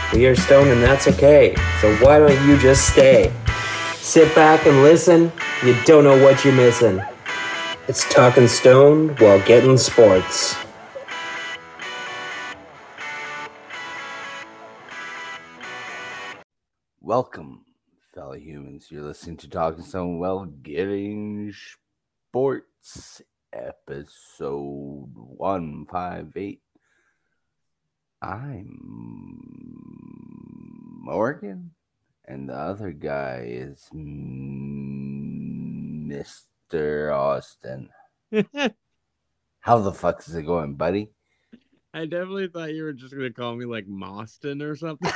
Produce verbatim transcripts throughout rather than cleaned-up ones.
We are stoned and that's okay. So why don't you just stay? Sit back and listen. You don't know what you're missing. It's Talking Stoned while getting sports. Welcome, fellow humans. You're listening to Talking Stone while getting sports, episode one fifty-eight. I'm Morgan, and the other guy is Mister Austin. How the fuck is it going, buddy? I definitely thought you were just going to call me like Moston or something.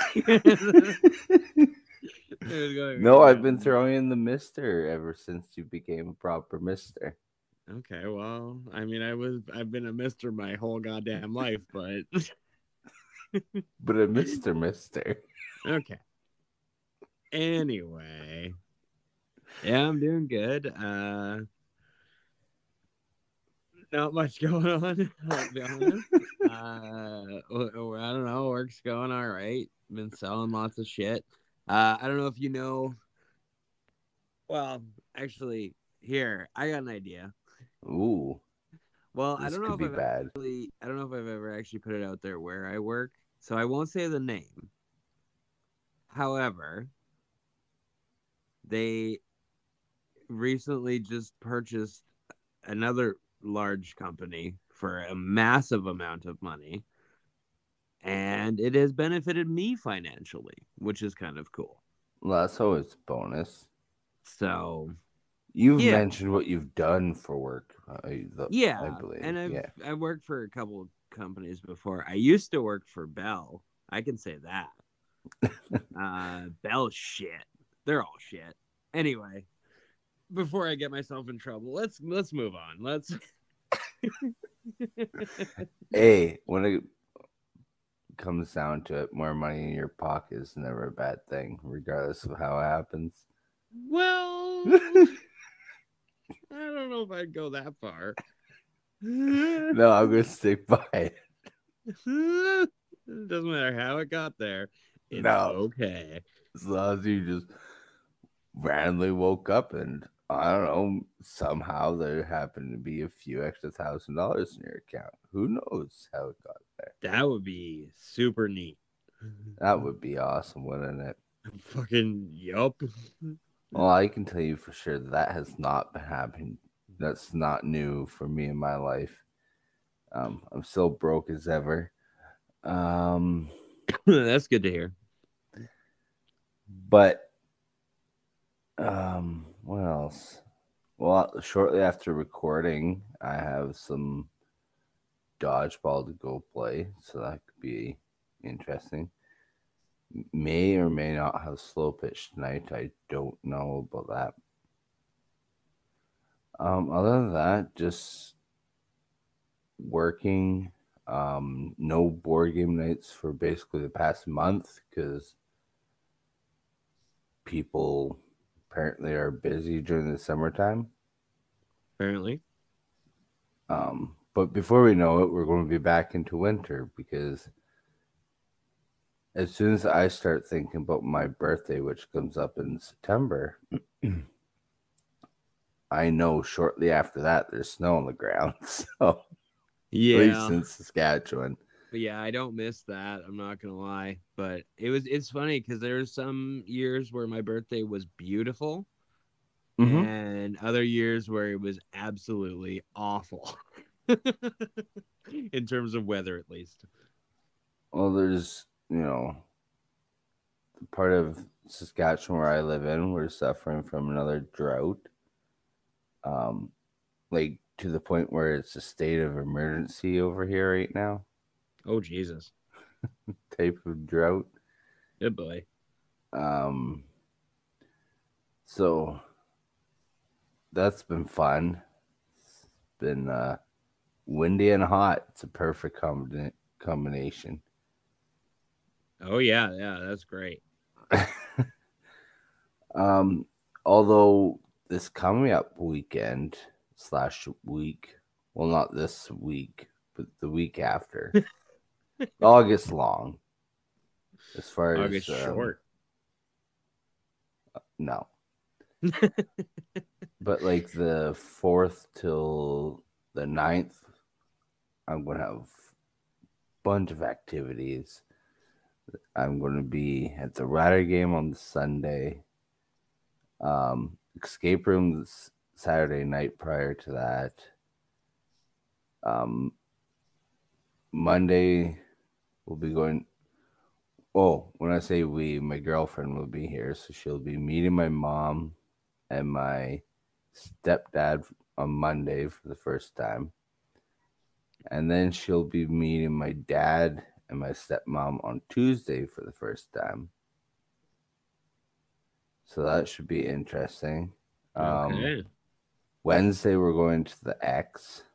going, no, I've been throwing in the Mister ever since you became a proper Mister. Okay, well, I mean, I was, I've been a Mister my whole goddamn life, but. but a Mister Mister. Okay. Anyway. Yeah, I'm doing good. Uh, not much going on, I'll be honest. Uh, I don't know. Work's going all right. Been selling lots of shit. Uh, I don't know if you know. Well, actually, here I got an idea. Ooh. Well, I don't know if be I've bad. Actually, I don't know if I've ever actually put it out there where I work, so I won't say the name. However, they recently just purchased another large company for a massive amount of money, and it has benefited me financially, which is kind of cool. Well, that's always a bonus. So you've yeah. mentioned what you've done for work. Uh, the, yeah, I believe. and I've yeah. I've worked for a couple of companies before. I used to work for Bell. I can say that. uh, Bell shit. They're all shit. Anyway, before I get myself in trouble, let's let's move on. Let's. Hey, when it comes down to it, more money in your pocket is never a bad thing, regardless of how it happens. Well, I don't know if I'd go that far. No, I'm gonna stick by it. It doesn't matter how it got there. It's no. okay. As long as you just randomly woke up and I don't know, somehow there happened to be a few extra thousand dollars in your account. Who knows how it got there? That would be super neat. That would be awesome, wouldn't it? Fucking yup. Well, I can tell you for sure that, that has not been happening. That's not new for me in my life. Um, I'm still broke as ever. Um, That's good to hear. But um, what else? Well, shortly after recording, I have some dodgeball to go play, so that could be interesting. May or may not have slow pitch tonight. I don't know about that. Um, other than that, just working. Um, no board game nights for basically the past month because people apparently are busy during the summertime. Apparently. Um, but before we know it, we're going to be back into winter because as soon as I start thinking about my birthday, which comes up in September, I know shortly after that there's snow on the ground. So, yeah, at least in Saskatchewan. But yeah, I don't miss that. I'm not gonna lie, but it was it's funny because there's some years where my birthday was beautiful, mm-hmm. and other years where it was absolutely awful. In terms of weather, at least. Well, there's you know, part of Saskatchewan where I live in, we're suffering from another drought. Um, like to the point where it's a state of emergency over here right now. Oh Jesus! Type of drought. Good boy. Um. So that's been fun. It's been uh, windy and hot. It's a perfect combina- combination. Oh yeah, yeah, that's great. um, although this coming up weekend slash week, well, not this week, but the week after, August long. As far August as um, short. no, but like the fourth till the ninth, I'm gonna have a bunch of activities. I'm gonna be at the Rider game on the Sunday. Um, escape rooms Saturday night prior to that. Um, Monday we'll be going. Oh, when I say we, my girlfriend will be here, so she'll be meeting my mom and my stepdad on Monday for the first time. And then she'll be meeting my dad and my stepmom on Tuesday for the first time. So that should be interesting. Okay. Um, Wednesday, we're going to the X.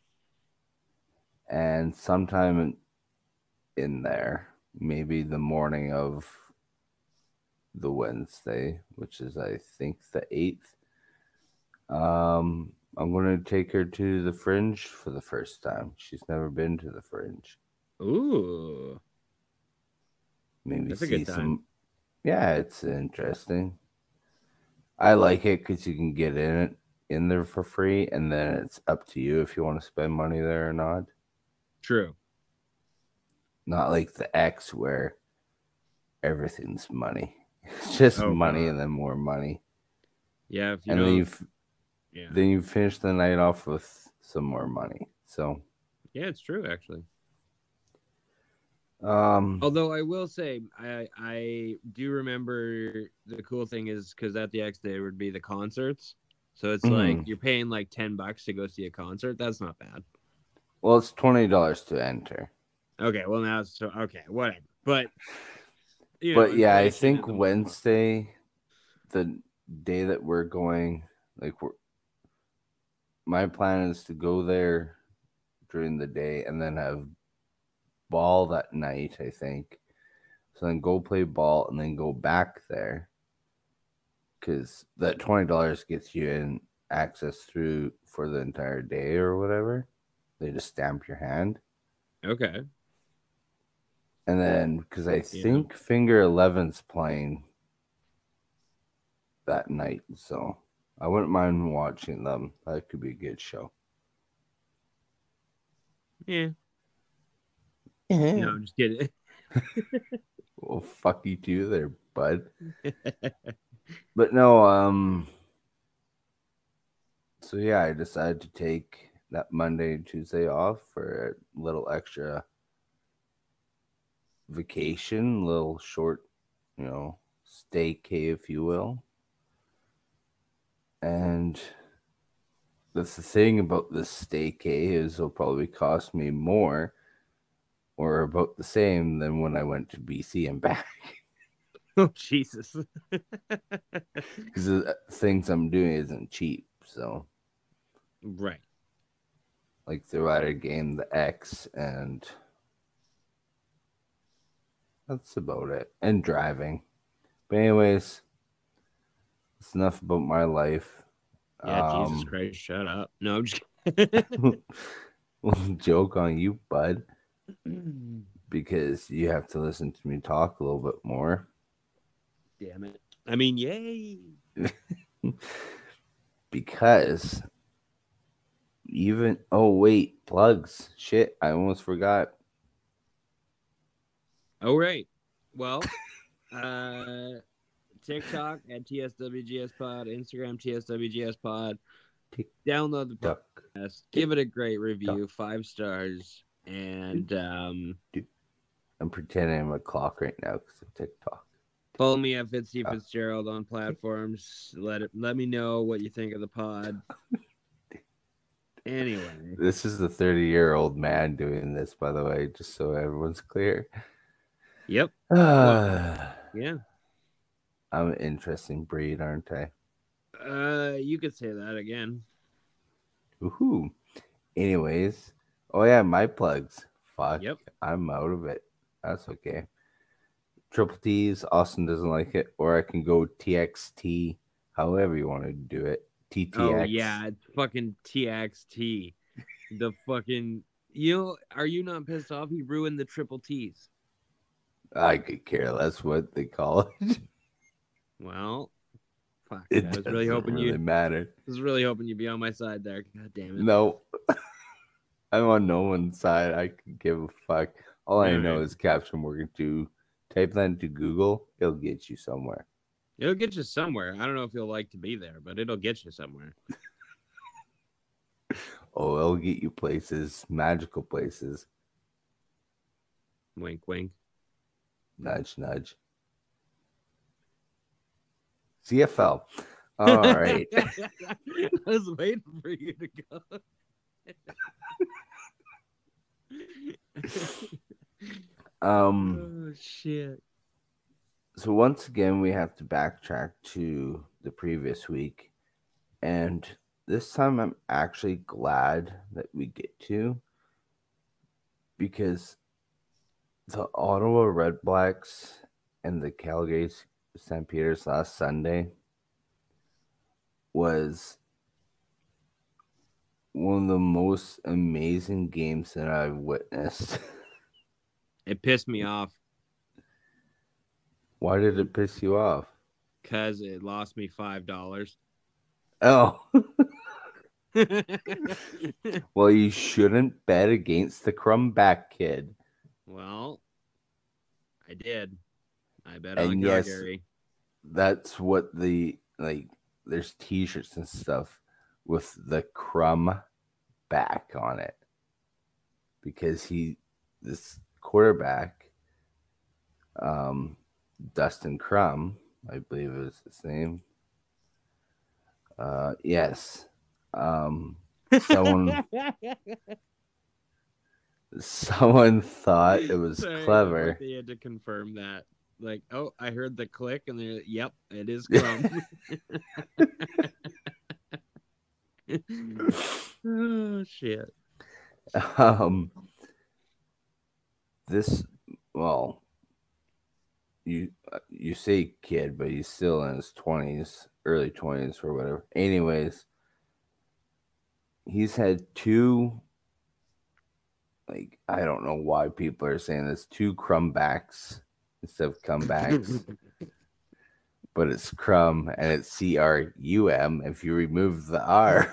And sometime in, in there, maybe the morning of the Wednesday, which is, I think, the eighth, um, I'm going to take her to the Fringe for the first time. She's never been to the Fringe. Ooh. Maybe That's a see good time. some. Yeah, it's interesting. I like it because you can get in it in there for free, and then it's up to you if you want to spend money there or not. True. Not like the X where everything's money. It's just Oh, money God. and then more money. Yeah, if you and know. then you Yeah. then you finish the night off with some more money. So Yeah, it's true, actually. um Although I will say, I I do remember the cool thing is because at the X there would be the concerts, so it's like mhm. you're paying like ten bucks to go see a concert. That's not bad. Well, it's twenty dollars to enter. Okay, well now it's so okay, whatever. But you know, But yeah, I inflation think is a month. Wednesday, the day that we're going, like we're my plan is to go there during the day and then have ball that night, I think. So then go play ball and then go back there. Because that twenty dollars gets you in access through for the entire day or whatever. They just stamp your hand. Okay. And then, because I Yeah. think Finger eleven's playing that night. So I wouldn't mind watching them. That could be a good show. Yeah. No, I'm just kidding. Well, fuck you too there, bud. But no, um, so yeah, I decided to take that Monday and Tuesday off for a little extra vacation, little short, you know, staycay, if you will. And that's the thing about this staycay is it'll probably cost me more or about the same than when I went to B C and back. Oh Jesus. Because the things I'm doing isn't cheap. So Right. like the Rider game, the X, and that's about it. And driving. But anyways, it's enough about my life. Yeah, Jesus Um, Christ, shut up. No, I'm just kidding. joke on you, bud, because you have to listen to me talk a little bit more. Damn it. I mean, yay. Because even oh wait, plugs. Shit, I almost forgot. Oh, right. Well, uh, TikTok at T S W G S Pod, Instagram T S W G S Pod. Tick Download the tock. podcast, give it a great review, five stars, and um, I'm pretending I'm a clock right now because of TikTok. follow me at Fitzy Uh. Fitzgerald on platforms. Let it let me know what you think of the pod. Anyway, This is the thirty-year-old man doing this, by the way, just so everyone's clear. yep, Uh, yeah. I'm an interesting breed, aren't I? Uh, you could say that again. Woohoo. Anyways, oh yeah, my plugs. Fuck, Yep. I'm out of it. That's okay. Triple T's, Austin doesn't like it, or I can go T X T, however you want to do it. T T X. Oh yeah, it's fucking T X T. The fucking you know, are you not pissed off? He ruined the triple T's. I could care less what they call it. Well, fuck. It I was doesn't really hoping really you. matter. I was really hoping you'd be on my side there. God damn it. No, I'm on no one's side. I could give a fuck. All I All know right. is Captain Morgan two. Type that into Google, it'll get you somewhere. It'll get you somewhere. I don't know if you'll like to be there, but it'll get you somewhere. Oh, it'll get you places, magical places. Wink, wink. Nudge, nudge. C F L. All right. I was waiting for you to go. um. Oh shit. So once again, we have to backtrack to the previous week, and this time I'm actually glad that we get to, because the Ottawa Red Blacks and the Calgary Saint Peters last Sunday was one of the most amazing games that I've witnessed. It pissed me off Why did it piss you off? because it lost me five dollars. Oh, well, you shouldn't bet against the Crumback kid. Well, I did. I bet And on yes, Calgary. That's what the, like, there's t-shirts and stuff with the Crumb back on it, because he, this quarterback, um, Dustin Crum, I believe is his name. Uh, yes. Um, someone, someone thought it was Sorry, clever. like they had to confirm that. Like, oh, I heard the click, and they're, yep, it is Crumb. Oh shit. Um, this, well, you you say kid, but he's still in his twenties, early twenties or whatever. Anyways, he's had two, like, I don't know why people are saying this, two crumbacks instead of comebacks. But it's Crumb, and it's C R U M if you remove the R.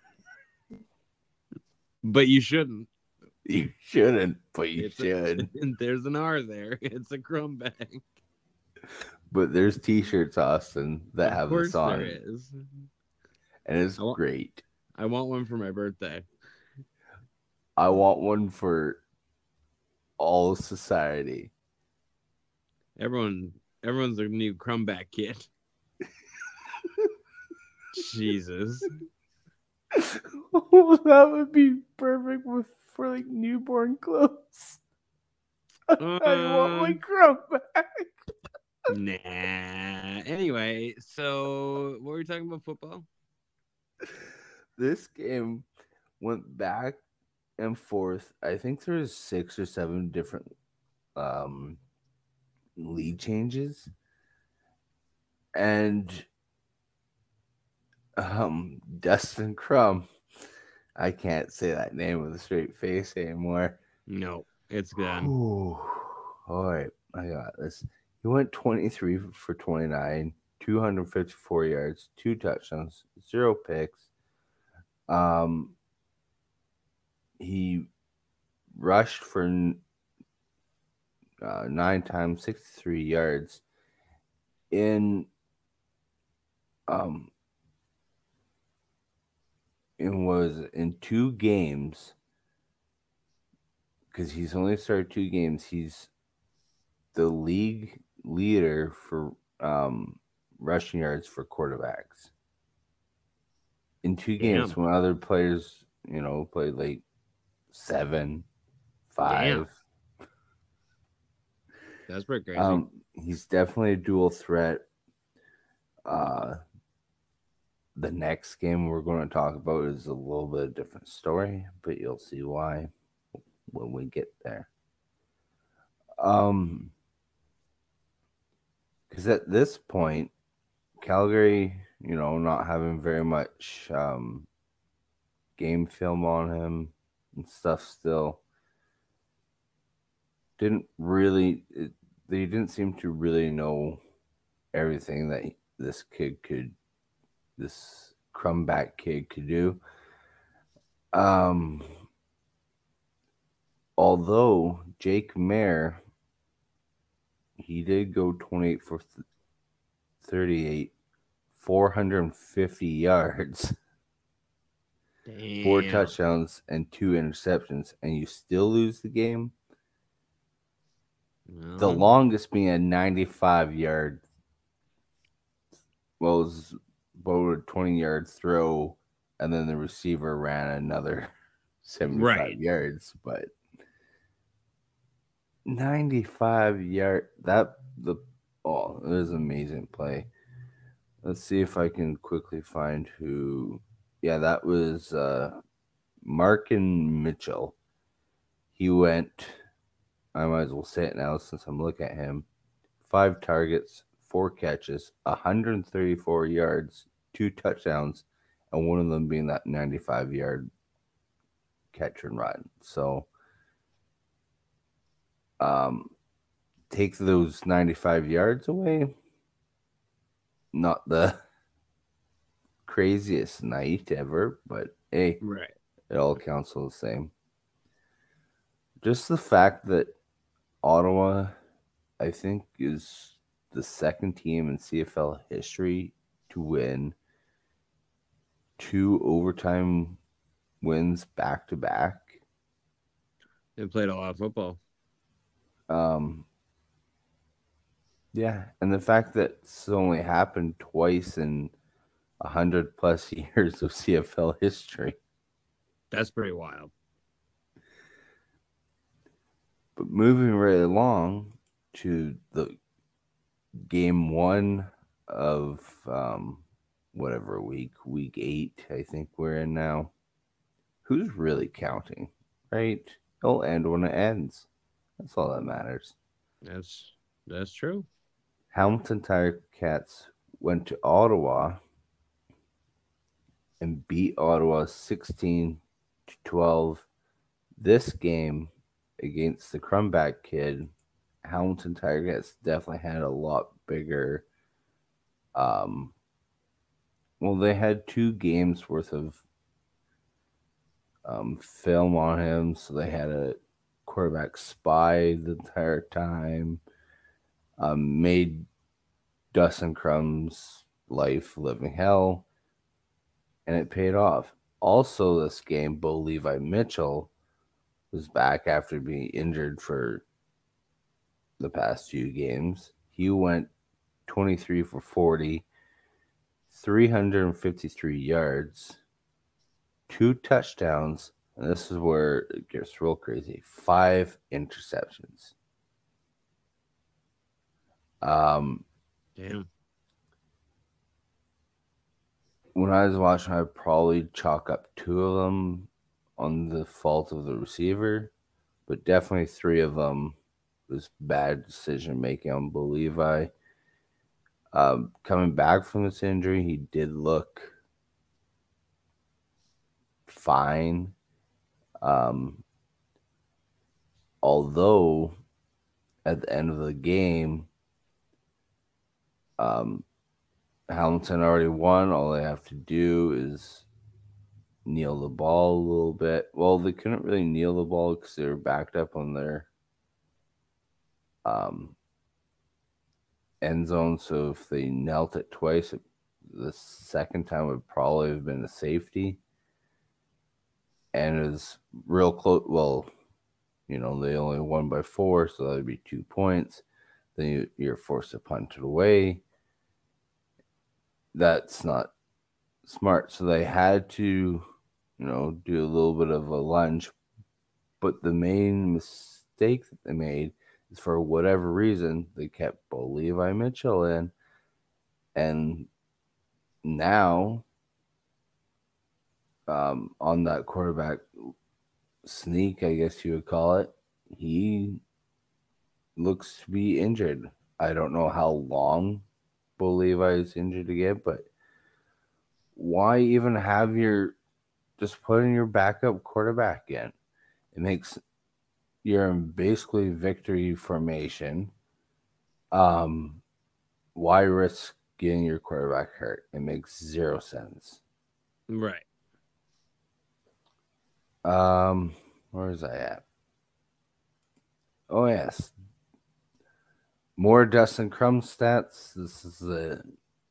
But you shouldn't. You shouldn't, but you It's should. A, there's an R there. It's a Crumb bag. But there's t-shirts, Austin, that Of have course this on. there is. And it's I want, great. I want one for my birthday. I want one for all society. Everyone, everyone's a new Crumbback kid. Jesus. Oh, that would be perfect with for like newborn clothes. I want my Um, crumb back. Nah. Anyway, so what were we talking about? Football? This game went back and forth. I think there was six or seven different um, lead changes, and um, Dustin Crum. I can't say that name with a straight face anymore. No, it's good. Ooh. All right, I got this. He went twenty-three for twenty-nine, two hundred fifty-four yards, two touchdowns, zero picks. Um, he rushed for uh, nine times, sixty-three yards. In um, it was in two games, because he's only started two games. He's the league leader for um, rushing yards for quarterbacks. In two games, Damn. when other players, you know, played like seven, five. Damn. That's pretty crazy. Um, he's definitely a dual threat. Uh, the next game we're going to talk about is a little bit of a different story, but you'll see why when we get there. Um, because at this point, Calgary, you know, not having very much um, game film on him and stuff still, didn't really, it they didn't seem to really know everything that this kid could, this Crumback kid could do. Um, although Jake Mayer, he did go twenty-eight for thirty-eight, four hundred fifty yards, Damn. four touchdowns, and two interceptions, and you still lose the game. No. The longest being a ninety-five yard, well, it was about a twenty yard throw, and then the receiver ran another seventy-five Right. yards. But ninety-five yard, that the oh, it was an amazing play. Let's see if I can quickly find who. Yeah, that was uh, Markin Mitchell. He went. I might as well say it now since I'm looking at him. Five targets, four catches, one hundred thirty-four yards, two touchdowns, and one of them being that ninety-five yard catch and run. So, um, take those ninety-five yards away. Not the craziest night ever, but hey, Right. it all counts all the same. Just the fact that Ottawa, I think, is the second team in C F L history to win two overtime wins back to back. They played a lot of football. Um, yeah, and the fact that it's only happened twice in a hundred plus years of C F L history. That's pretty wild. But moving right along to the game one of um, whatever week, week eight, I think we're in now. Who's really counting, right? It'll end when it ends. That's all that matters. That's that's true. Hamilton Tiger Cats went to Ottawa and beat Ottawa sixteen to twelve. This game against the Crumback kid, Hamilton Tiger Cats definitely had a lot bigger. Um, well, they had two games worth of um, film on him, so they had a quarterback spy the entire time. Um, made Dustin Crumb's life living hell, and it paid off. Also, this game, Bo Levi Mitchell was back after being injured for the past few games. He went twenty-three for forty, three hundred fifty-three yards, two touchdowns, and this is where it gets real crazy. Five interceptions. Um, Damn. when I was watching, I'd probably chalk up two of them on the fault of the receiver, but definitely three of them was bad decision making on Bo Levi. Um, coming back from this injury, he did look fine. Um, although at the end of the game, um, Hamilton already won. All they have to do is kneel the ball a little bit. Well, they couldn't really kneel the ball because they were backed up on their um, end zone. So if they knelt it twice, the second time would probably have been a safety. And it was real close. Well, you know, they only won by four, so that would be two points. Then you, you're forced to punt it away. That's not smart. So they had to, you know, do a little bit of a lunge. But the main mistake that they made is, for whatever reason, they kept Bo Levi Mitchell in. And now, um, on that quarterback sneak, I guess you would call it, he looks to be injured. I don't know how long Bo Levi is injured again, but why even have your just put in your backup quarterback in? It makes you're in basically victory formation. Um, why risk getting your quarterback hurt? It makes zero sense. Right. Um, where is I at? Oh yes, more Dustin Crum stats. This is the.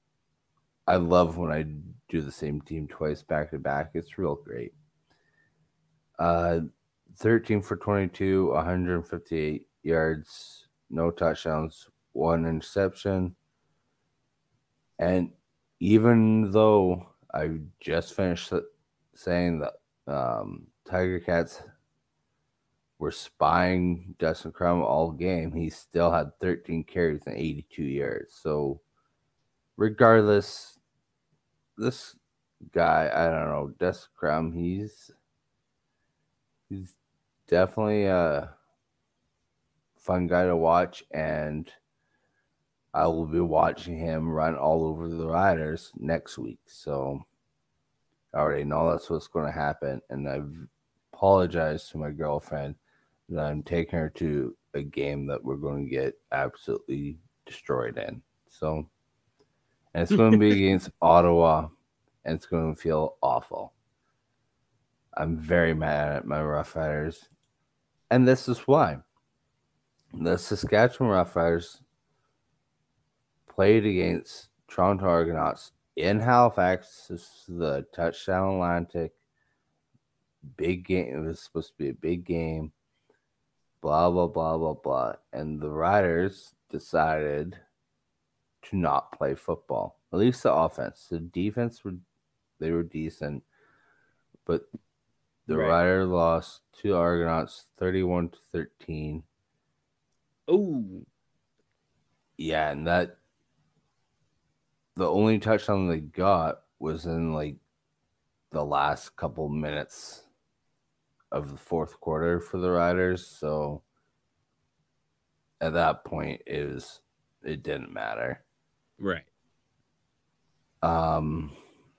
I love when I do the same team twice back to back. It's real great. Uh, thirteen for twenty-two, one hundred fifty-eight yards, no touchdowns, one interception. And even though I just finished saying that um, Tiger Cats were spying Dustin Crum all game, he still had thirteen carries and eighty-two yards. So regardless, this guy, I don't know, Dustin Crum, he's he's definitely a fun guy to watch, and I will be watching him run all over the Riders next week. So I already know that's what's going to happen, and I've apologized to my girlfriend that I'm taking her to a game that we're going to get absolutely destroyed in. So, and it's going to be against Ottawa, and it's going to feel awful. I'm very mad at my Rough Riders, and this is why. The Saskatchewan Rough Riders played against Toronto Argonauts in Halifax. This is the Touchdown Atlantic. Big game. It was supposed to be a big game. Blah, blah, blah, blah, blah. And the Riders decided to not play football. At least the offense. The defense, were they were decent. But the Right. Riders lost to Argonauts thirty-one to thirteen. Oh. Yeah, and that the only touchdown they got was in like the last couple minutes of the fourth quarter for the Riders. So at that point, it was it didn't matter. Right. Um.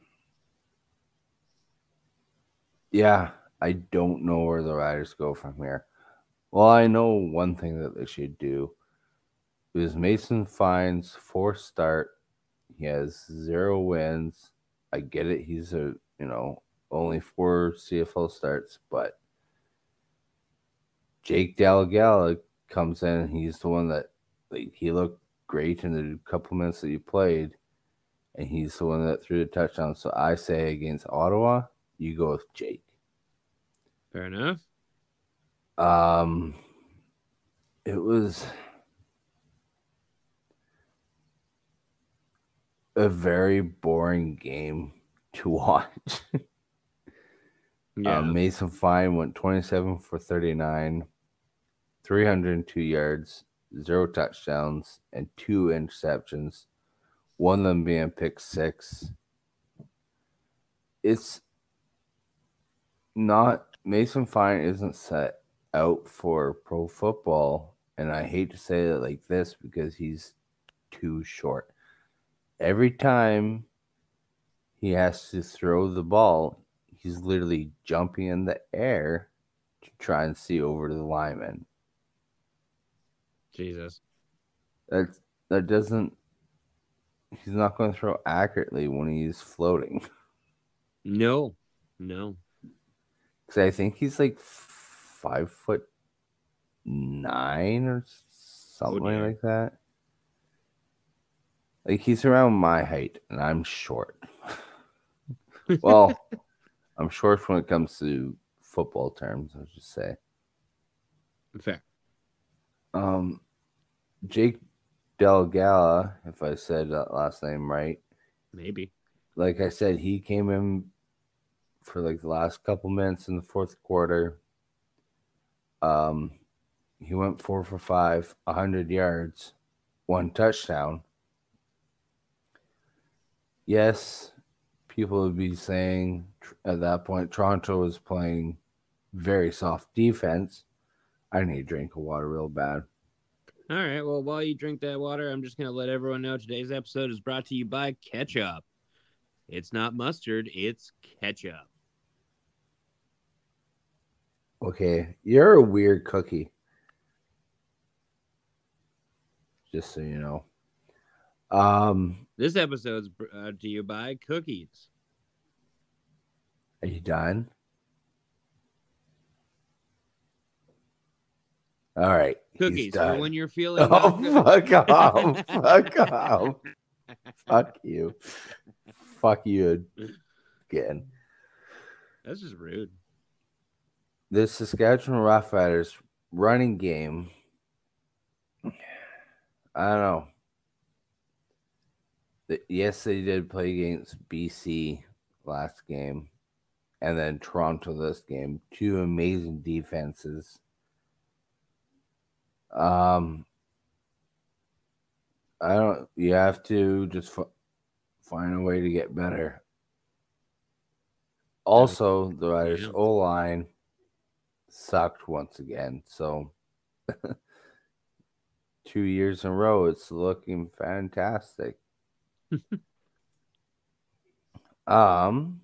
Yeah, I don't know where the Riders go from here. Well, I know one thing that they should do is Mason Fine's fourth start. He has zero wins. I get it. He's a you know only four C F L starts, but Jake Dalgala comes in. And he's the one that like he looked great in the couple minutes that he played, and he's the one that threw the touchdown. So I say against Ottawa, you go with Jake. Fair enough. Um, it was a very boring game to watch. Yeah. Um, Mason Fine went twenty-seven for thirty-nine, three hundred two yards, zero touchdowns, and two interceptions, one of them being pick six. It's not, Mason Fine isn't set out for pro football, and I hate to say it like this because he's too short. Every time he has to throw the ball, he's literally jumping in the air to try and see over the lineman. Jesus. That that doesn't. He's not going to throw accurately when he's floating. No. No. Because I think he's like five foot nine or something Oh, dear. like that. Like he's around my height, and I'm short. Well, I'm short when it comes to football terms, I should say. Fair. Um, Jake Delgala, if I said that last name right. Maybe. Like I said, he came in for like the last couple minutes in the fourth quarter. Um, he went four for five, one hundred yards, one touchdown. Yes, people would be saying at that point Toronto was playing very soft defense. I need a drink of water real bad. All right. Well, while you drink that water, I'm just going to let everyone know today's episode is brought to you by ketchup. It's not mustard, it's ketchup. Okay, you're a weird cookie. just so you know. Um, This episode's brought to you by Cookies. are you done? All right. Cookies for when you're feeling. Oh, not good. fuck off. Fuck off. Fuck you. Fuck you again. That's just rude. The Saskatchewan Roughriders running game. I don't know. The- Yes, they did play against B C last game, and then Toronto this game. Two amazing defenses. Um, I don't. You have to just f- find a way to get better. Also, the Riders' Yeah. O line sucked once again. So, two years in a row, it's looking fantastic. um,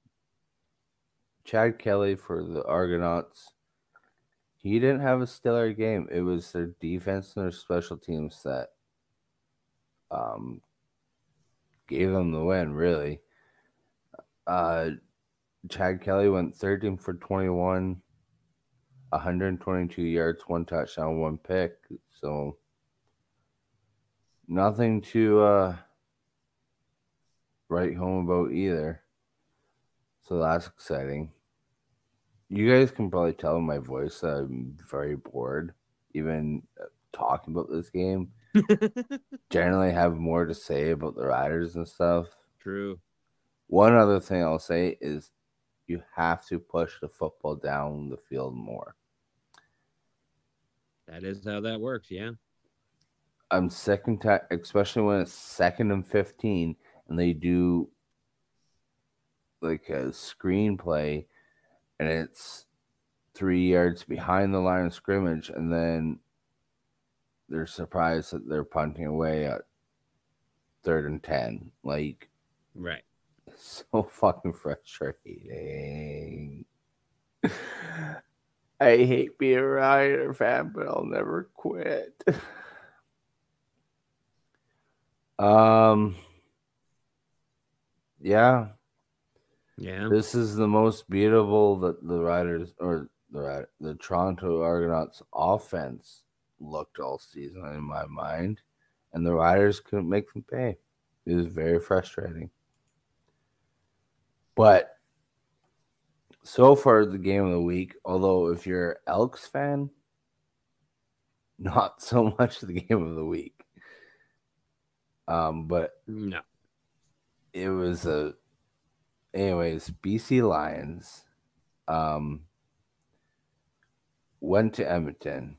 Chad Kelly for the Argonauts. He didn't have a stellar game. It was their defense and their special teams that um gave them the win, really. Uh, Chad Kelly went thirteen for twenty-one, one hundred twenty-two yards, one touchdown, one pick. So nothing to uh, write home about either. So that's exciting. You guys can probably tell in my voice that I'm very bored, even talking about this game. Generally have more to say about the Riders and stuff. True. One other thing I'll say is you have to push the football down the field more. That is how that works, yeah. I'm sick and tired, especially when it's second and fifteen and they do like a screenplay and it's three yards behind the line of scrimmage, and then they're surprised that they're punting away at third and ten. Like, right. So fucking frustrating. I hate being a Rider fan, but I'll never quit. um, yeah. Yeah. This is the most beatable that the Riders or the the Toronto Argonauts offense looked all season in my mind, and the Riders couldn't make them pay. It was very frustrating. But so far, the game of the week, although if you're an Elks fan, not so much the game of the week. Um, but no, it was a. Anyways, B C Lions um, went to Edmonton,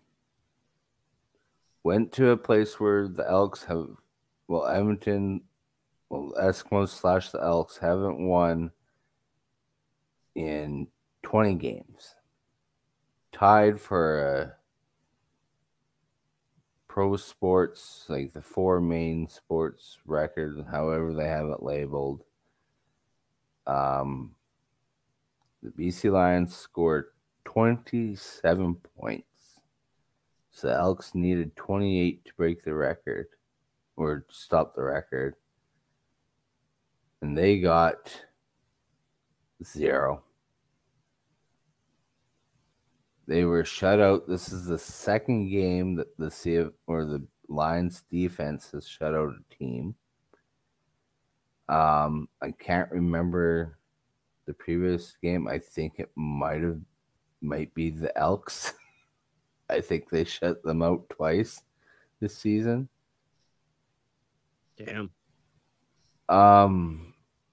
went to a place where the Elks have, well, Edmonton, well, Eskimos slash the Elks haven't won in twenty games. Tied for a pro sports, like the four main sports record, however they have it labeled. Um, the B C Lions scored twenty-seven points. So the Elks needed twenty-eight to break the record or stop the record. And they got zero. They were shut out. This is the second game that the C F or the Lions defense has shut out a team. Um, I can't remember the previous game. I think it might have might be the Elks. I think they shut them out twice this season. Damn. Um,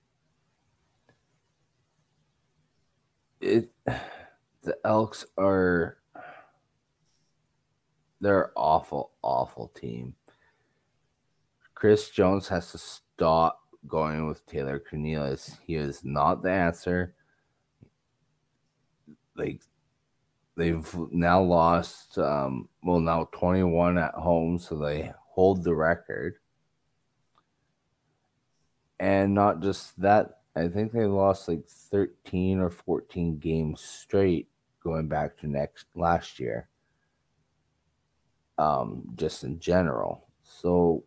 it the Elks are they're an awful, awful team. Chris Jones has to stop going with Taylor Cornelius. He is not the answer. Like, they've now lost, um, well, now twenty-one at home, so they hold the record. And not just that, I think they lost like thirteen or fourteen games straight going back to next last year. Um, just in general. So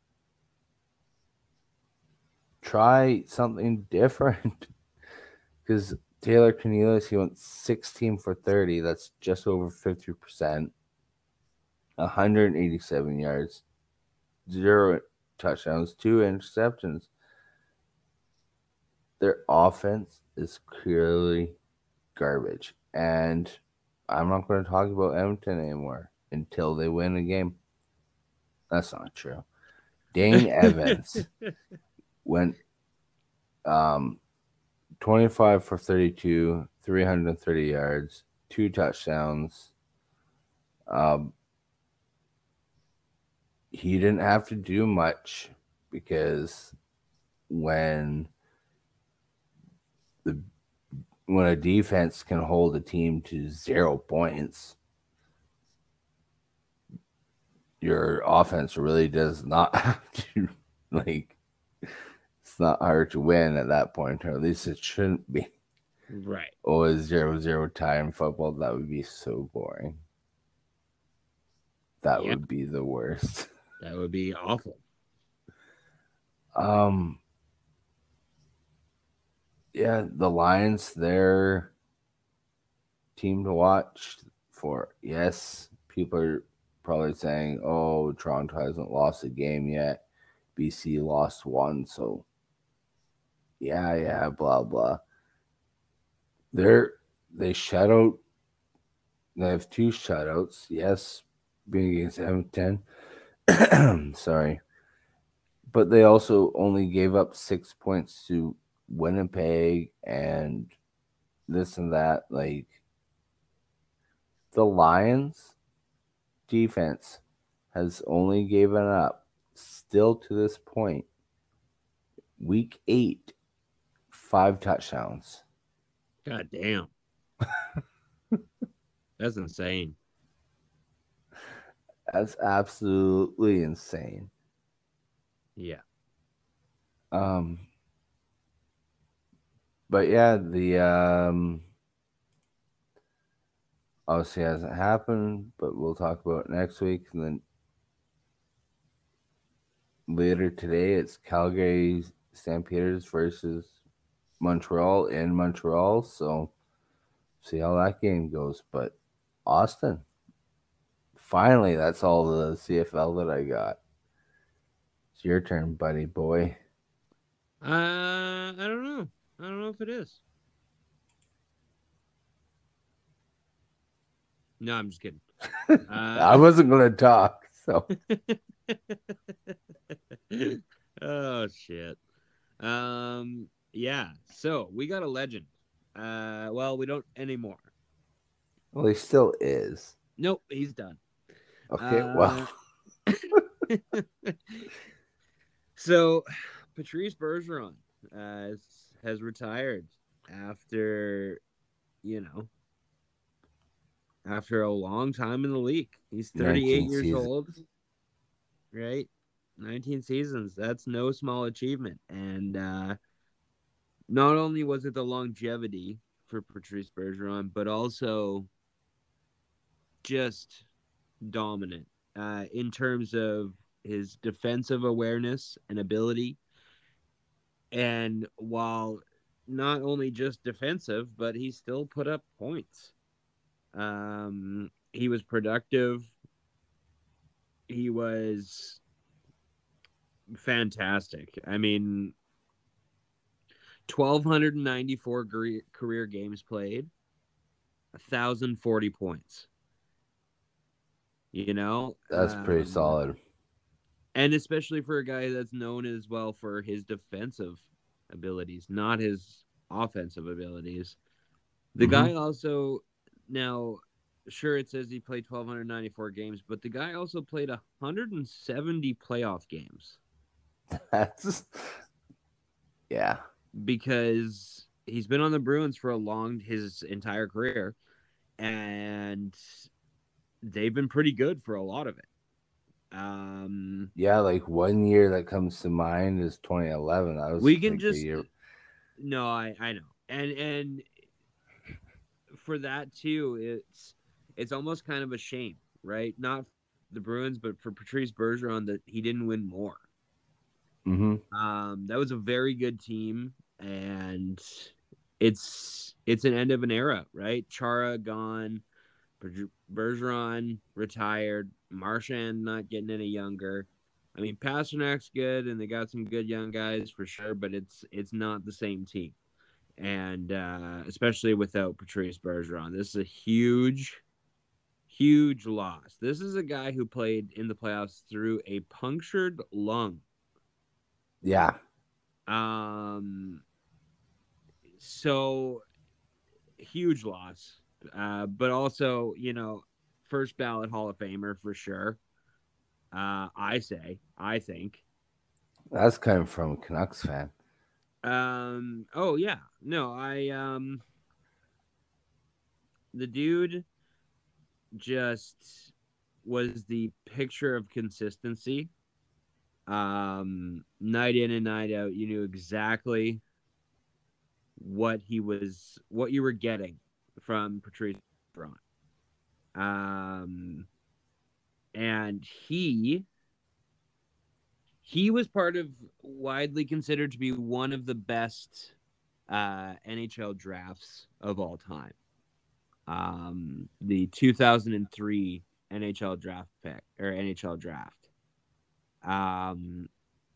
try something different. Because Taylor Cornelius, he went sixteen for thirty. That's just over fifty percent. one hundred eighty-seven yards, zero touchdowns, two interceptions. Their offense is clearly garbage. And I'm not going to talk about Edmonton anymore until they win a game. That's not true. Dane Evans went um, twenty-five for thirty-two, three hundred thirty yards, two touchdowns. Um, he didn't have to do much because when the when a defense can hold a team to zero points, your offense really does not have to, like, it's not hard to win at that point, or at least it shouldn't be. Right. Oh, a zero zero tie in football, that would be so boring. That Yep. would be the worst. That would be awful. Um, yeah, the Lions, they're team to watch for. Yes, people are probably saying, oh, Toronto hasn't lost a game yet. B C lost one, so yeah, yeah, blah, blah. They're, they shut out, they have two shutouts. Yes, being against Edmonton. Sorry. But they also only gave up six points to Winnipeg and this and that. Like, the Lions defense has only given up, still to this point, week eight, five touchdowns. God damn. That's insane. That's absolutely insane. Yeah. Um, but yeah, the um, obviously hasn't happened, but we'll talk about it next week. And then later today, it's Calgary Stampeders versus Montreal in Montreal. So see how that game goes. But Austin, finally, that's all the C F L that I got. It's your turn, buddy boy. Uh, I don't know. I don't know if it is. No, I'm just kidding. Uh, I wasn't going to talk, so. Oh, shit. Um, yeah, so we got a legend. Uh, well, we don't anymore. Well, he still is. Nope, he's done. Okay, Uh, well. So, Patrice Bergeron uh, has retired after, you know, after a long time in the league. He's thirty-eight years seasons. old, right? nineteen seasons. That's no small achievement. And uh, not only was it the longevity for Patrice Bergeron, but also just dominant uh, in terms of his defensive awareness and ability. And while not only just defensive, but he still put up points. Um, he was productive. He was fantastic. I mean, twelve ninety-four career games played, one thousand forty points. You know? That's pretty um, solid. And especially for a guy that's known as well for his defensive abilities, not his offensive abilities. The Mhm. guy also, now, sure, it says he played twelve ninety-four games, but the guy also played one hundred seventy playoff games. That's, yeah. Because he's been on the Bruins for a long, his entire career, and they've been pretty good for a lot of it. Um, yeah, like one year that comes to mind is twenty eleven. That was we can like just the year. No, I I know, and and for that too, it's it's almost kind of a shame, right? Not the Bruins, but for Patrice Bergeron, that he didn't win more. Mm-hmm. Um, that was a very good team, and it's it's an end of an era, right? Chara gone, Berger- Bergeron retired, Marchand not getting any younger. I mean, Pasternak's good, and they got some good young guys for sure, but it's it's not the same team, and uh, especially without Patrice Bergeron, this is a huge, huge loss. This is a guy who played in the playoffs through a punctured lung. Yeah. Um, so huge loss, uh, but also, you know, first ballot Hall of Famer for sure. Uh, I say, I think. That's coming from a Canucks fan. Um, oh yeah, no, I um, the dude just was the picture of consistency. Um, night in and night out, you knew exactly what he was, what you were getting from Patrice Bergeron. Um, and he he was part of widely considered to be one of the best uh, N H L drafts of all time. Um, the two thousand three N H L draft pick or N H L draft. Um,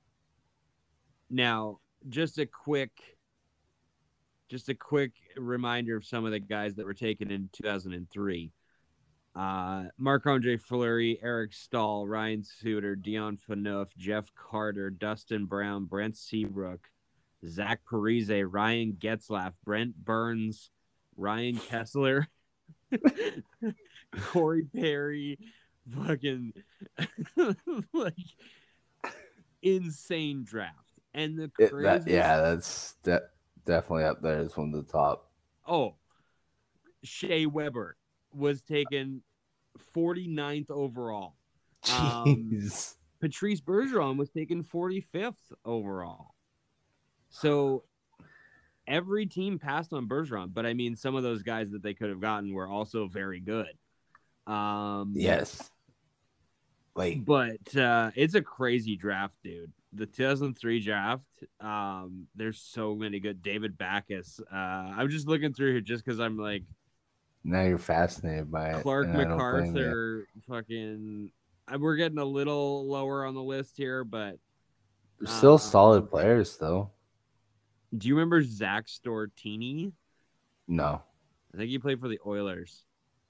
now, just a quick, just a quick reminder of some of the guys that were taken in two thousand three. Uh, Marc-Andre Fleury, Eric Stahl, Ryan Suter, Dion Phaneuf, Jeff Carter, Dustin Brown, Brent Seabrook, Zach Parise, Ryan Getzlaff, Brent Burns, Ryan Kessler, Corey Perry, fucking like insane draft. And the It, craziest, that, yeah, that's de- definitely up there as one of the top. Oh, Shea Weber was taken forty-ninth overall. Um, Jeez. Patrice Bergeron was taken forty-fifth overall. So every team passed on Bergeron, but I mean, some of those guys that they could have gotten were also very good. Um, Yes. Like, but uh, it's a crazy draft, dude. The two thousand three draft, um, there's so many good. David Backes. Uh, I'm just looking through here just because I'm like, now you're fascinated by it. Clark and I don't blame you. MacArthur, fucking. We're getting a little lower on the list here, but They're still um, solid players, though. do you remember Zach Stortini? No. I think he played for the Oilers.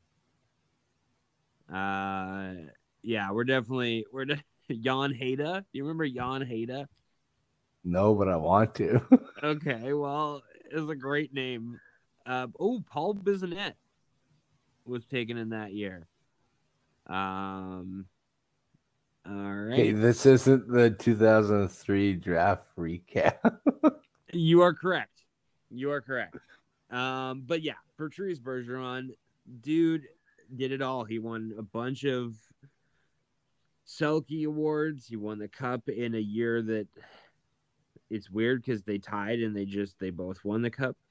Uh, yeah, we're definitely we're de- Jan Heda. Do you remember Jan Heda? No, but I want to. Okay, well, it's a great name. Uh, oh, Paul Bissonnette was taken in that year. Um. All right. Okay, this isn't the two thousand three draft recap. You are correct. You are correct. Um, but yeah, Patrice Bergeron, dude, did it all. He won a bunch of Selke awards. He won the cup in a year that it's weird because they tied and they just they both won the cup.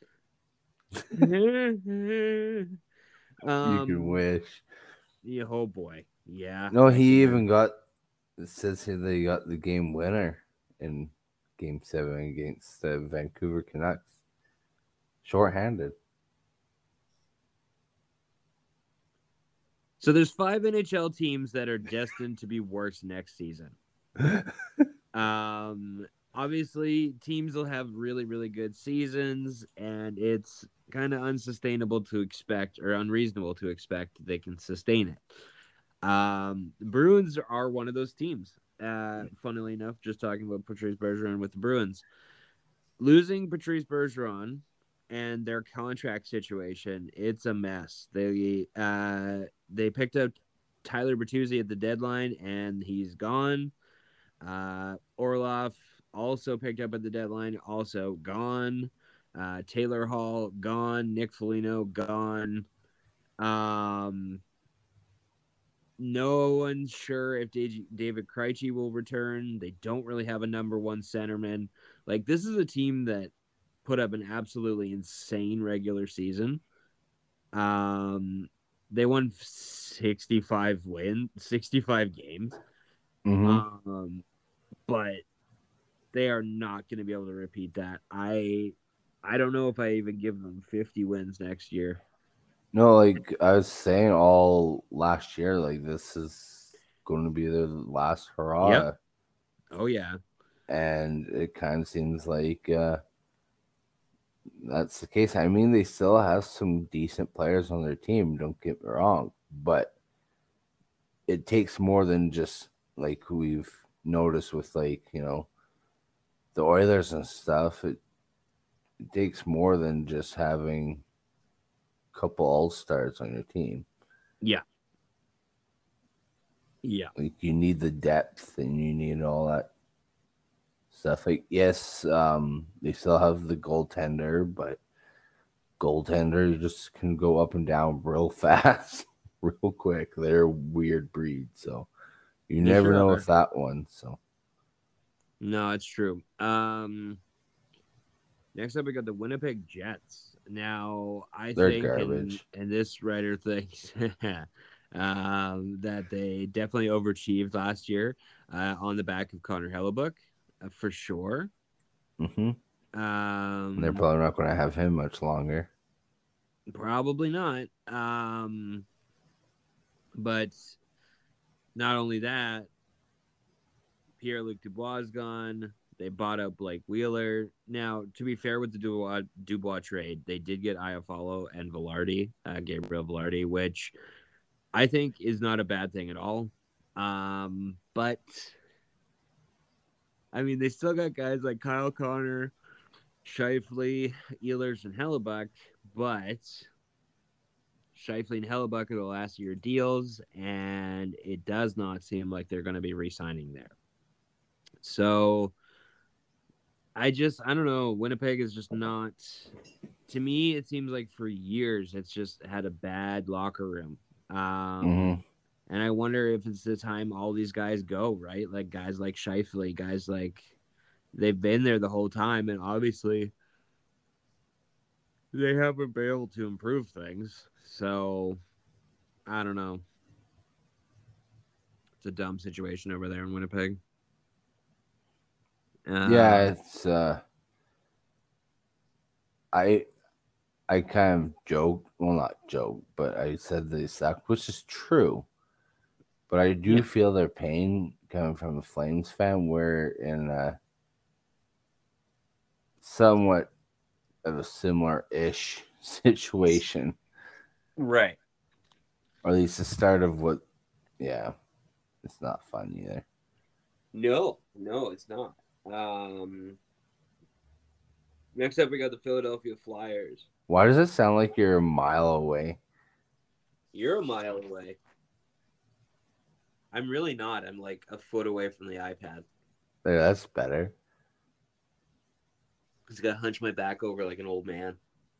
um, You can wish. Yeah, oh boy, yeah. No, I he can. even got. It says here they got the game winner in Game Seven against the Vancouver Canucks. Shorthanded. So there's five N H L teams that are destined to be worse next season. Um, obviously, teams will have really, really good seasons, and it's kind of unsustainable to expect or unreasonable to expect they can sustain it. Um, the Bruins are one of those teams. Uh, funnily enough, just talking about Patrice Bergeron with the Bruins. Losing Patrice Bergeron and their contract situation, it's a mess. They uh, they picked up Tyler Bertuzzi at the deadline, and he's gone. Uh, Orlov also picked up at the deadline, also gone. Uh, Taylor Hall gone. Nick Foligno gone. Um, no one's sure if David Krejci will return. They don't really have a number one centerman. Like, this is a team that put up an absolutely insane regular season. Um, they won sixty-five win, sixty-five games. Mm-hmm. Um, but they are not going to be able to repeat that. I I don't know if I even give them fifty wins next year. No, like I was saying all last year, like this is going to be their last hurrah. Yep. Oh yeah. And it kind of seems like uh, that's the case. I mean, they still have some decent players on their team. Don't get me wrong, but it takes more than just like we've noticed with like you know the Oilers and stuff. It, it takes more than just having a couple all stars on your team. Yeah. Yeah. Like you need the depth and you need all that stuff. Like yes, um, they still have the goaltender, but goaltender just can go up and down real fast, real quick. They're a weird breed, so you They never sure know are. with that one. So No, it's true. Um, next up we got the Winnipeg Jets. Now I they're think, and garbage. and this writer thinks um, that they definitely overachieved last year uh, on the back of Connor Hellebuck, uh, for sure. Mm-hmm. And they're Um, probably not going to have him much longer. Probably not. Um, but not only that, Pierre-Luc Dubois is gone. They bought up Blake Wheeler. Now, to be fair with the Dubois, Dubois trade, they did get Iafallo and Velarde, uh, Gabriel Velarde, which I think is not a bad thing at all. Um, but I mean, they still got guys like Kyle Connor, Scheifele, Ehlers, and Hellebuck, but Scheifele and Hellebuck are the last year deals, and it does not seem like they're going to be re-signing there. So I just, I don't know. Winnipeg is just not, to me, it seems like for years it's just had a bad locker room. Um, mm-hmm. And I wonder if it's the time all these guys go, right? Like guys like Scheifele, guys like, they've been there the whole time, and obviously they haven't been able to improve things. So I don't know. It's a dumb situation over there in Winnipeg. Um, Yeah, it's uh, I I kind of joke, well, not joke, but I said they suck, which is true. But I do Yeah. feel their pain coming from a Flames fan. We're in a somewhat of a similar-ish situation, Right. or at least the start of what. Yeah, it's not fun either. No, no, it's not. Um, next up, we got the Philadelphia Flyers. Why does it sound like you're a mile away? You're a mile away. I'm really not. I'm like a foot away from the iPad. Like, that's better. Just gotta hunch my back over like an old man.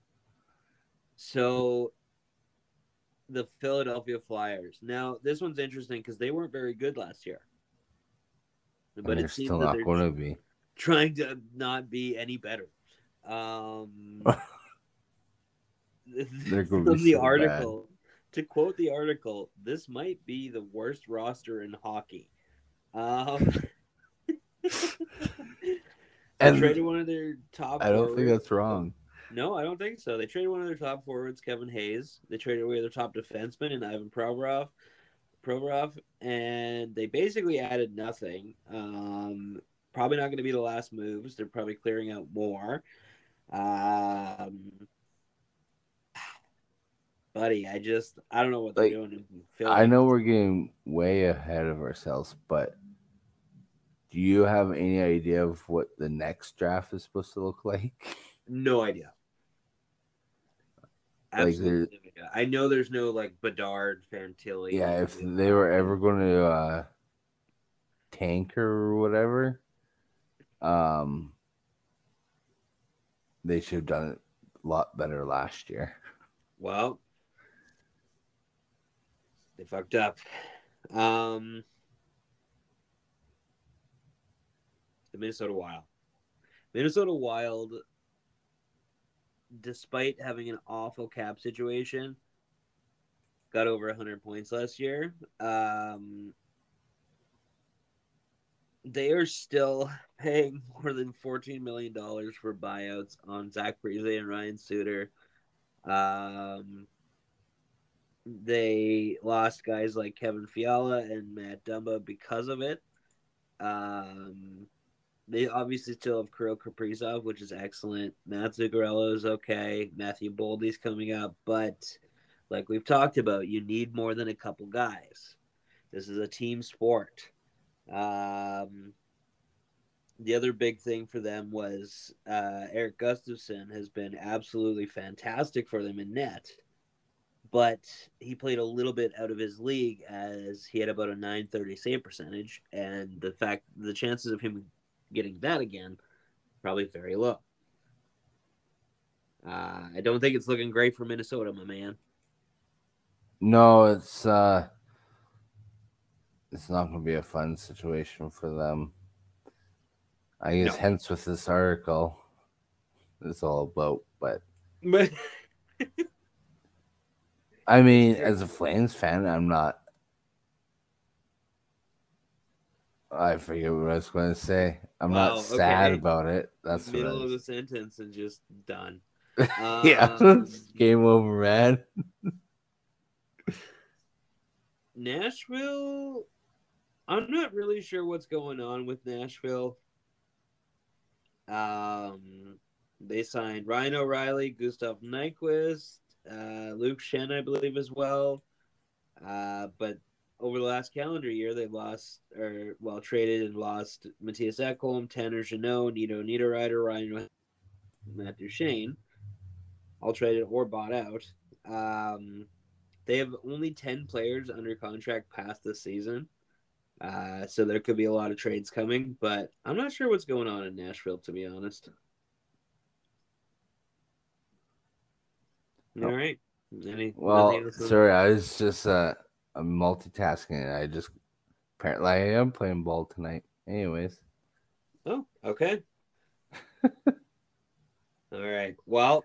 So, the Philadelphia Flyers. Now, this one's interesting because they weren't very good last year. But And it they're seems still that not they're going to be. trying to not be any better. Um, They're going to from be the so article, to quote the article, this might be the worst roster in hockey. Um, they And traded one of their top. I don't forwards. think that's wrong. No, I don't think so. They traded one of their top forwards, Kevin Hayes. They traded away their top defenseman, and Ivan Provorov. Provorov, and they basically added nothing. Um, probably not going to be the last moves. They're probably clearing out more. Um, buddy, I just I don't know what they're Like, doing in Philly. I know we're getting way ahead of ourselves, but do you have any idea of what the next draft is supposed to look like? No idea. Like, Absolutely no idea. I know there's no like Bedard, Fantilli. Yeah, if they were ever going to uh, tanker or whatever, um, they should have done it a lot better last year. Well, they fucked up. Um, the Minnesota Wild. Minnesota Wild, despite having an awful cap situation, got over one hundred points last year. Um, they are still paying more than fourteen million dollars for buyouts on Zach Parise and Ryan Suter. Um, they lost guys like Kevin Fiala and Matt Dumba because of it. Um, they obviously still have Kirill Kaprizov, which is excellent. Matt Zuccarello is okay. Matthew Boldy's coming up, but like we've talked about, you need more than a couple guys. This is a team sport. Um, the other big thing for them was uh, Eric Gustafson has been absolutely fantastic for them in net, but he played a little bit out of his league as he had about a nine thirty save percentage, and the fact the chances of him getting that again probably very low. Uh, I don't think it's looking great for Minnesota, my man. No, it's uh, it's not going to be a fun situation for them. I guess No. hence with this article, it's all about. But But I mean, as a Flames fan, I'm not. I forget what I was going to say. I'm Wow, not sad okay. about it. That's what I middle of was. the sentence and just done. Yeah, Um, game over, man. Nashville, I'm not really sure what's going on with Nashville. Um, they signed Ryan O'Reilly, Gustav Nyquist, uh, Luke Shen, I believe, as well. Uh, but over the last calendar year, they lost, or well, traded and lost Matthias Ekholm, Tanner Jeannot, Nito Niederreiter, Ryan Matt Duchene, all traded or bought out. Um, they have only ten players under contract past this season. Uh, so there could be a lot of trades coming, but I'm not sure what's going on in Nashville, to be honest. Oh. All right. Any, Well, sorry, I was just uh, I'm multitasking. I just apparently I am playing ball tonight. Anyways. Oh, okay. All right. Well,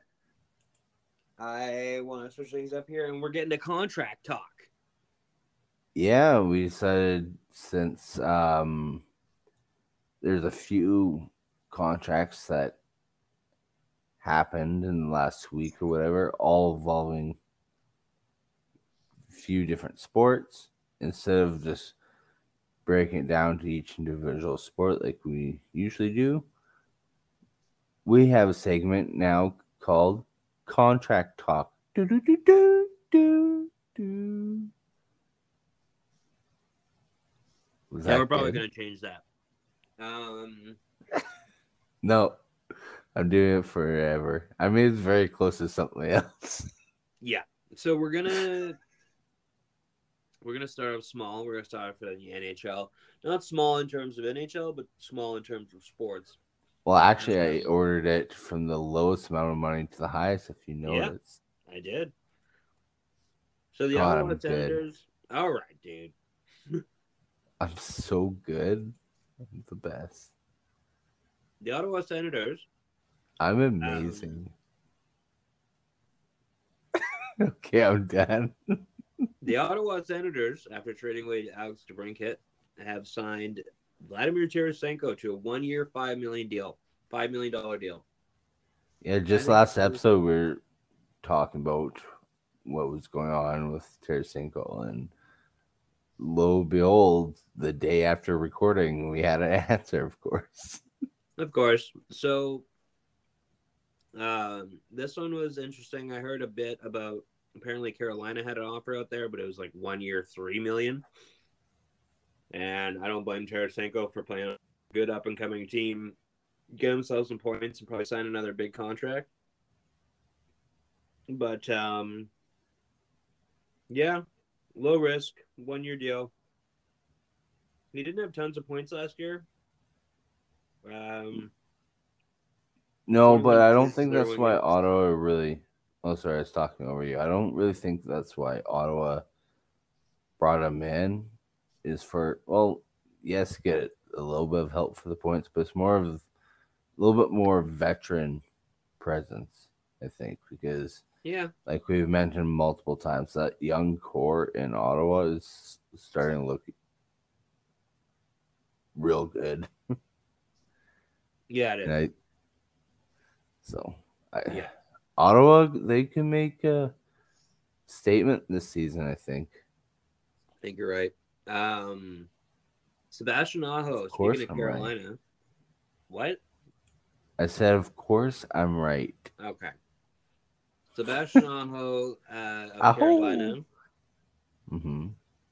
I want to switch things up here, and we're getting to contract talk. Yeah, we decided since um, there's a few contracts that happened in the last week or whatever, all involving a few different sports, instead of just breaking it down to each individual sport like we usually do. We have a segment now called Contract Talk. Do, do, do, do, do, do. Was Yeah, that we're probably good? going to change that. Um, No, I'm doing it forever. I mean, it's very close to something else. Yeah. So we're gonna we're gonna start off small. We're gonna start off with the N H L. Not small in terms of N H L, but small in terms of sports. Well, actually, I ordered it from the lowest amount of money to the highest. If you noticed, yeah, I did. So the God, Ottawa I'm Senators. Good. All right, dude. I'm so good. I'm the best. The Ottawa Senators. I'm amazing. Um, okay, I'm done. The Ottawa Senators, after trading away Alex DeBrincat, have signed Vladimir Tarasenko to a one-year, five million deal, five million dollar deal. Yeah, just last episode we were talking about what was going on with Tarasenko, and lo and behold, the day after recording, we had an answer, of course. Of course. So um, this one was interesting. I heard a bit about, apparently Carolina had an offer out there, but it was like one year, three million. And I don't blame Tarasenko for playing a good up and coming team, get himself some points, and probably sign another big contract. But um, yeah, low risk, one year deal. He didn't have tons of points last year. Um, no, but I don't think that's why Ottawa really. Oh, sorry, I was talking over you. I don't really think that's why Ottawa brought him in. Is for, well, yes, get a little bit of help for the points, but it's more of a little bit more veteran presence, I think, because Yeah. Like we've mentioned multiple times, that young core in Ottawa is starting to look real good. Yeah, it is. And I, so, I, Yeah. Ottawa, they can make a statement this season, I think. I think you're right. Um, Sebastian Aho, Of course speaking of I'm Carolina. right. What? I said, of course I'm right. Okay. Sebastian Aho uh, of Aho. Carolina. Mm-hmm.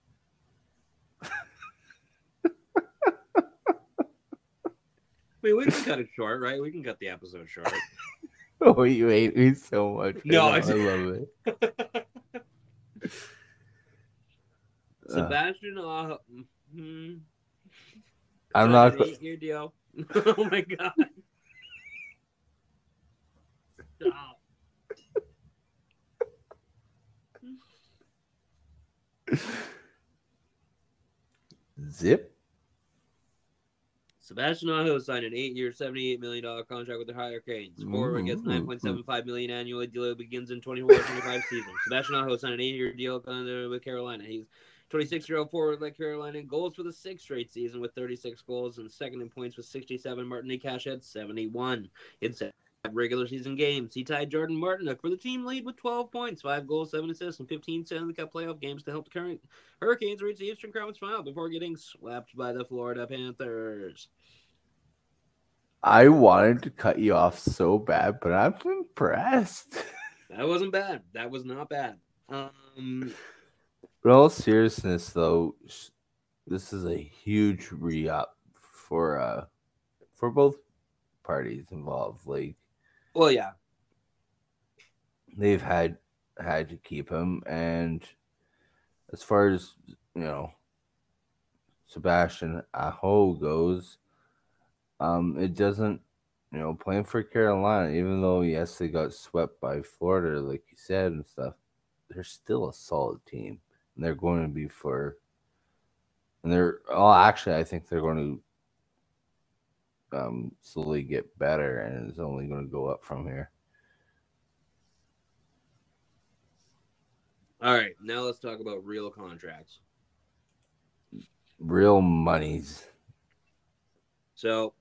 I mean, we can cut it short, right? We can cut the episode short. Oh, you hate me so much. No, I, I, I love it. Sebastian Aho. Mm-hmm. I'm Signed not. an eight-year deal. Oh my god! Stop. Zip. Sebastian Aho signed an eight-year, seventy-eight million dollars contract with the Hurricanes. Forward gets nine point seven five million dollars annually. Deal begins in twenty-four twenty-five season. Sebastian Aho signed an eight-year deal with Carolina. He's twenty-six-year-old forward like Carolina. Goals for the sixth straight season with thirty-six goals, and second in points with sixty-seven. Martin Necas had seventy-one in regular season games. He tied Jordan Martinook for the team lead with twelve points, five goals, seven assists, and fifteen Stanley Cup playoff games to help the current Hurricanes reach the Eastern Conference Final before getting swept by the Florida Panthers. I wanted to cut you off so bad, but I'm impressed. That wasn't bad. That was not bad. Um, but in all seriousness, though, this is a huge re-up for uh for both parties involved. Like, well, yeah, they've had had to keep him, and as far as you know, Sebastian Aho goes, um, it doesn't, you know, playing for Carolina, even though yes they got swept by Florida, like you said and stuff, they're still a solid team, and they're going to be for, and they're oh actually I think they're going to um slowly get better, and it's only going to go up from here. All right, now let's talk about real contracts. Real monies. So,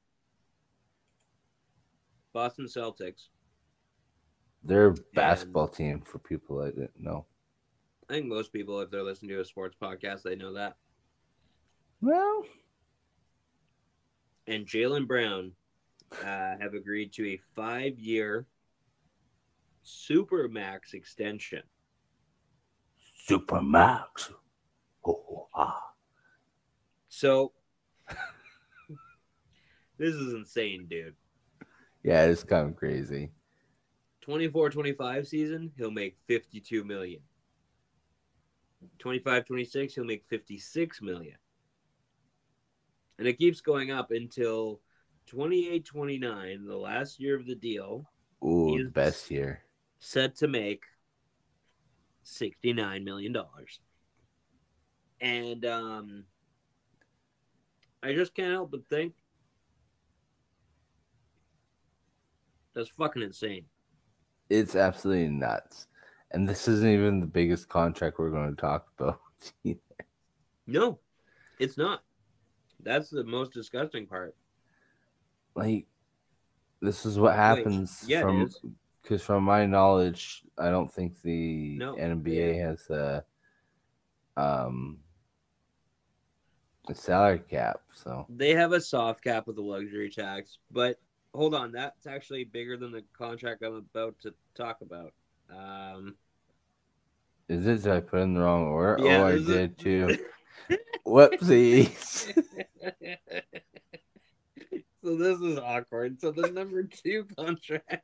Boston Celtics. They're a basketball and team for people that didn't know. I think most people, if they're listening to a sports podcast, they know that. Well. And Jaylen Brown uh, have agreed to a five-year Supermax extension. Supermax. Oh, ah. So, this is insane, dude. Yeah, it's kind of crazy. twenty-four twenty-five season, he'll make fifty-two million dollars. twenty-five twenty-six, he'll make fifty-six million dollars. And it keeps going up until twenty-eight twenty-nine, the last year of the deal. Ooh, the best year. Set to make sixty-nine million dollars. And um, I just can't help but think that's fucking insane. It's absolutely nuts. And this isn't even the biggest contract we're going to talk about either. No, it's not. That's the most disgusting part. Like, this is what happens. Wait, yeah, from because from my knowledge, I don't think the no, N B A has a um a salary cap. So they have a soft cap with a luxury tax, but hold on, that's actually bigger than the contract I'm about to talk about. Um, is it? Did I put in the wrong order? Yeah, oh, I is did it? too. Whoopsies. So this is awkward. So the number two contract.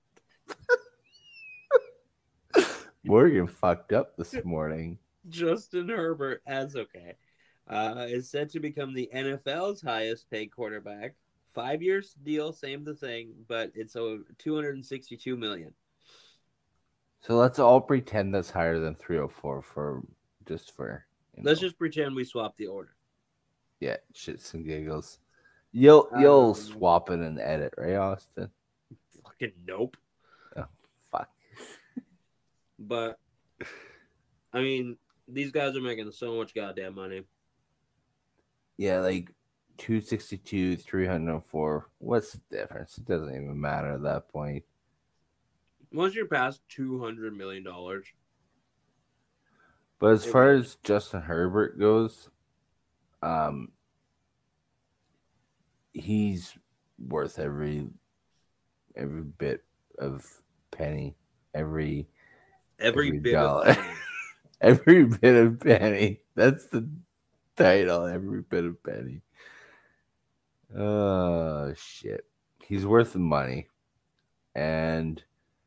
Morgan fucked up this morning. Justin Herbert, that's okay, uh, is set to become the N F L's highest paid quarterback. Five years deal, same the thing, but it's a two hundred sixty-two million dollars. So let's all pretend that's higher than three oh four for just for. You know. Let's just pretend we swap the order. Yeah, shits and giggles. You'll you'll um, swap it and edit, right, Austin? Fucking nope. Oh, fuck. But I mean, these guys are making so much goddamn money. Yeah, like two sixty-two, three hundred four. What's the difference? It doesn't even matter at that point. Once you're past two hundred million dollars, But as it far really- as Justin Herbert goes, um, he's worth every every bit of penny, every every, every bit dollar. of money. every bit of penny. That's the title. Every bit of penny. Oh shit, he's worth the money, and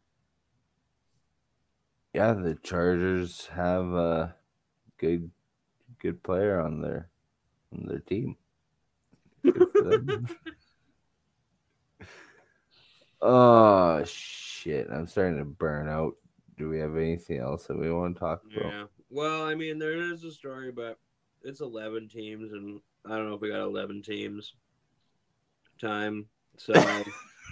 yeah, the Chargers have a good good player on their on their team. Good for them. Oh shit, I'm starting to burn out. Do we have anything else that we want to talk about? Yeah. Well, I mean, there is a story, but it's eleven teams, and I don't know if we got eleven teams time. So I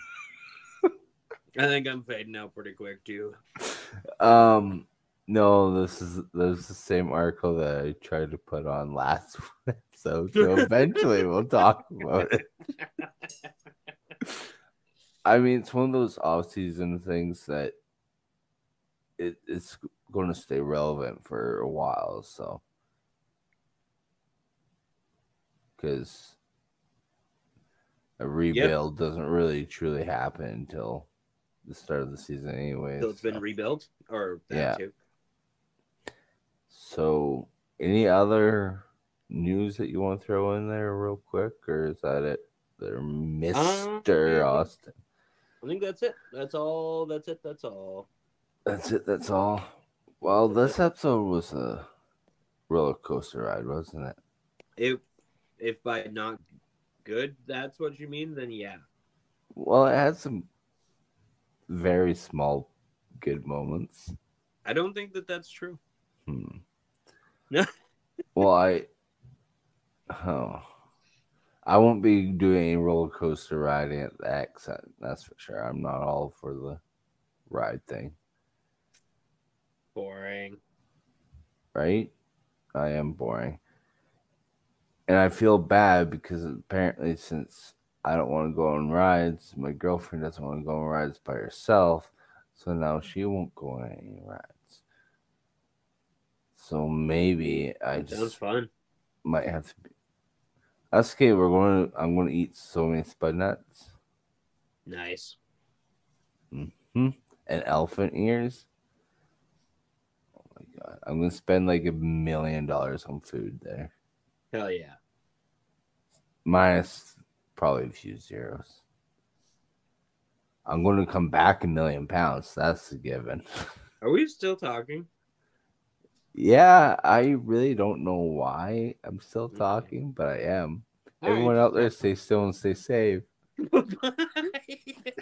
think I'm fading out pretty quick too. Um, no, this is this is the same article that I tried to put on last episode, so eventually we'll talk about it. I mean, it's one of those off-season things that it, it's going to stay relevant for a while, so because a rebuild yep. doesn't really truly happen until the start of the season anyways. So it's been so. rebuilt or that yeah. too. So any other news that you want to throw in there real quick, or is that it? There, Mister Um, Austin. I think that's it. That's all. That's it. That's all. That's it. That's all. Well, that's this it. episode was a roller coaster ride, wasn't it? If if by not good, that's what you mean, then yeah. Well, it had some very small good moments. I don't think that that's true. Hmm. No. Well, I oh, I won't be doing any roller coaster riding at the X. That's for sure. I'm not all for the ride thing. Boring. Right? I am boring. And I feel bad because apparently since I don't want to go on rides, my girlfriend doesn't want to go on rides by herself, so now she won't go on any rides. So maybe I that just sounds fun. Might have to be. That's okay. We're going to. I'm going to eat so many spud nuts. Nice. Mm-hmm. And elephant ears. Oh my god! I'm going to spend like a million dollars on food there. Hell yeah. Minus probably a few zeros. I'm going to come back a million pounds. That's a given. Are we still talking? Yeah, I really don't know why I'm still talking, but I am. All Everyone right. out there, stay still and stay safe. Bye.